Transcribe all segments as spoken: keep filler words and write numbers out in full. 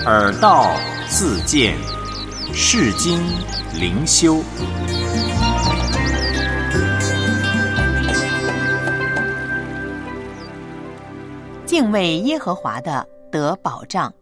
耳道自见，世经灵修。 敬畏耶和华的得保障。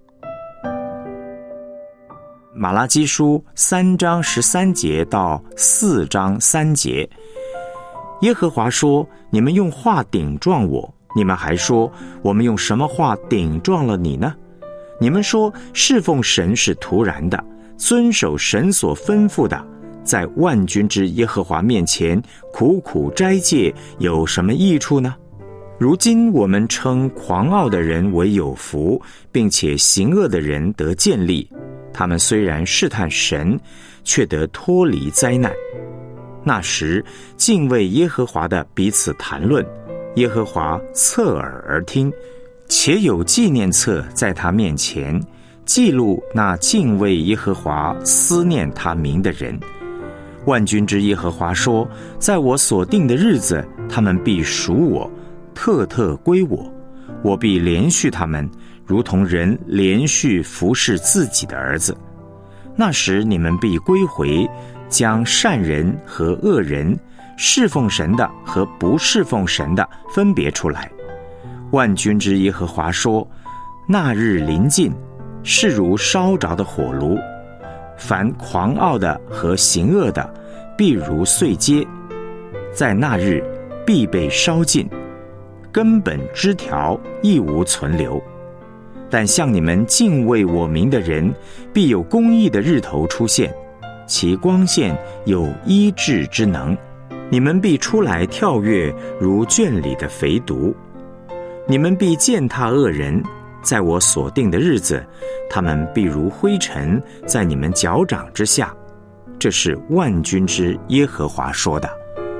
马拉基书三章十三节到四章三节，耶和华说：你们用话顶撞我，你们还说我们用什么话顶撞了你呢？你们说侍奉神是徒然的，遵守神所吩咐的，在万军之耶和华面前苦苦斋戒有什么益处呢？如今我们称狂傲的人为有福，并且行恶的人得建立，他们虽然试探神，却得脱离灾难。那时敬畏耶和华的彼此谈论，耶和华侧耳而听，且有纪念册在他面前，记录那敬畏耶和华思念他名的人。万军之耶和华说：在我所定的日子，他们必属我，特特归我，我必连续他们，如同人连续服侍自己的儿子。那时你们必归回，将善人和恶人，侍奉神的和不侍奉神的分别出来。万军之耶和华说：那日临近，是如烧着的火炉，凡狂傲的和行恶的，必如碎秸，在那日必被烧尽，根本枝条亦无存留。但向你们敬畏我名的人，必有公义的日头出现，其光线有医治之能，你们必出来跳跃，如圈里的肥犊。你们必践踏恶人，在我所定的日子，他们必如灰尘，在你们脚掌之下。这是万军之耶和华说的。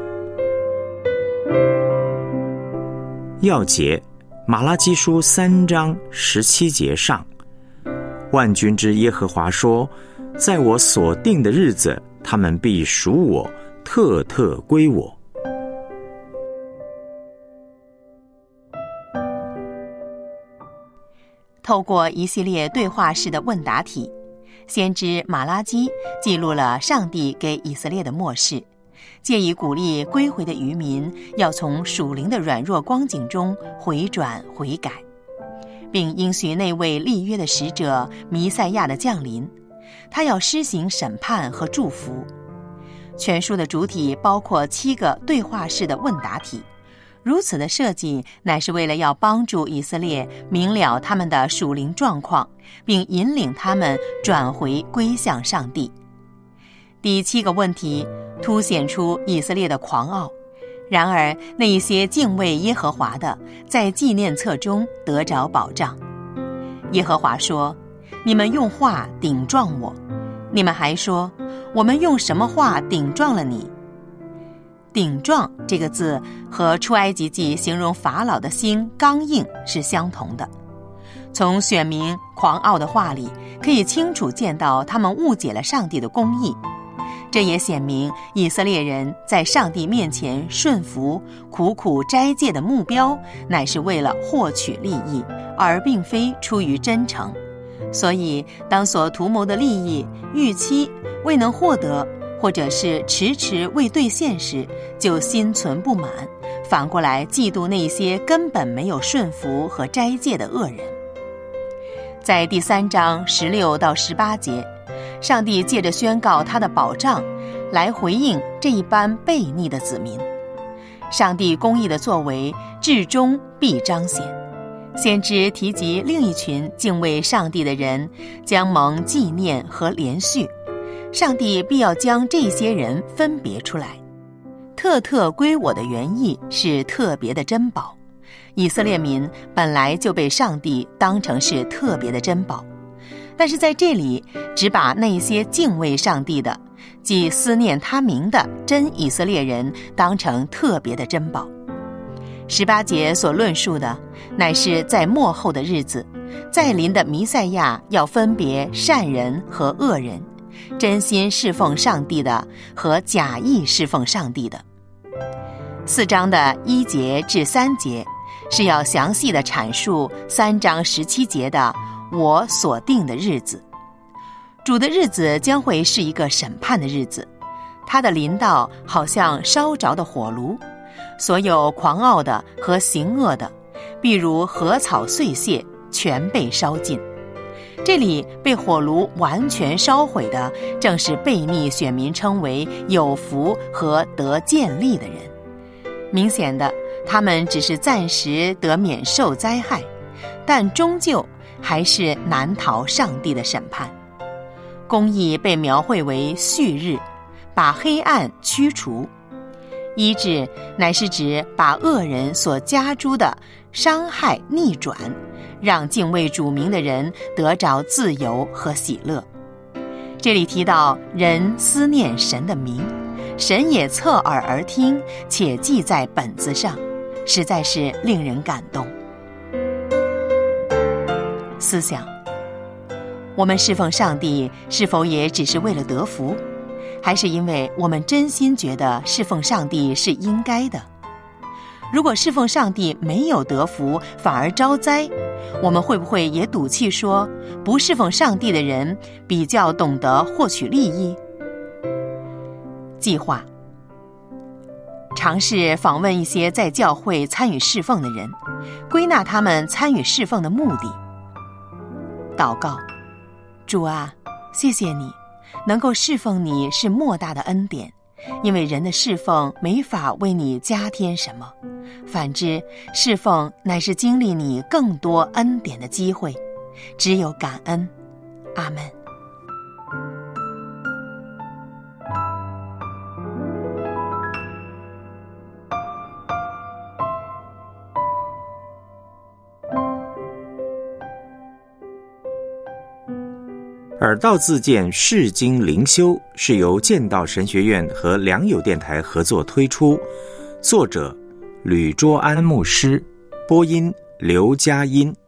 要节，马拉基书三章十七节上，万军之耶和华说：在我所定的日子，他们必属我，特特归我。 透过一系列对话式的问答题，先知马拉基记录了上帝给以色列的默示，借以鼓励归回的渔民要从属灵的软弱光景中回转悔改，并应许那位立约的使者弥赛亚的降临，他要施行审判和祝福。全书的主体包括七个对话式的问答题，如此的设计乃是为了要帮助以色列明了他们的属灵状况，并引领他们转回归向上帝。第七个问题凸显出以色列的狂傲，然而那一些敬畏耶和华的，在纪念册中得着保障。耶和华说：你们用话顶撞我，你们还说我们用什么话顶撞了你？顶撞这个字和出埃及记形容法老的心刚硬是相同的。从选民狂傲的话里，可以清楚见到他们误解了上帝的公义。这也显明以色列人在上帝面前顺服、苦苦斋戒的目标，乃是为了获取利益，而并非出于真诚。所以当所图谋的利益、预期未能获得，或者是迟迟未兑现时，就心存不满，反过来嫉妒那些根本没有顺服和斋戒的恶人。在第三章十六到十八节，上帝借着宣告他的保障，来回应这一般悖逆的子民。上帝公义的作为至终必彰显。先知提及另一群敬畏上帝的人将蒙纪念和连续，上帝必要将这些人分别出来。特特归我的原意是特别的珍宝，以色列民本来就被上帝当成是特别的珍宝，但是在这里只把那些敬畏上帝的，即思念他名的真以色列人当成特别的珍宝。十八节所论述的乃是在末后的日子，在临的弥赛亚要分别善人和恶人，真心侍奉上帝的和假意侍奉上帝的。四章的一节至三节是要详细的阐述三章十七节的我所定的日子。主的日子将会是一个审判的日子，他的临到好像烧着的火炉，所有狂傲的和行恶的，必如禾草碎屑，全被烧尽。这里被火炉完全烧毁的，正是悖逆选民称为有福和得建立的人。明显的，他们只是暂时得免受灾害，但终究还是难逃上帝的审判。公义被描绘为旭日，把黑暗驱除。医治乃是指把恶人所加诸的伤害逆转，让敬畏主名的人得着自由和喜乐。这里提到人思念神的名，神也侧耳而听，且记在本子上，实在是令人感动。思想，我们侍奉上帝是否也只是为了得福，还是因为我们真心觉得侍奉上帝是应该的？如果侍奉上帝没有得福，反而招灾，我们会不会也赌气说，不侍奉上帝的人比较懂得获取利益？计划，尝试访问一些在教会参与侍奉的人，归纳他们参与侍奉的目的。祷告，主啊，谢谢你，能够侍奉你是莫大的恩典，因为人的侍奉没法为你加添什么，反之，侍奉乃是经历你更多恩典的机会，只有感恩。阿们。 耳道自荐释经灵修是由剑道神学院和良友电台合作推出，作者吕卓安牧师，播音刘佳音。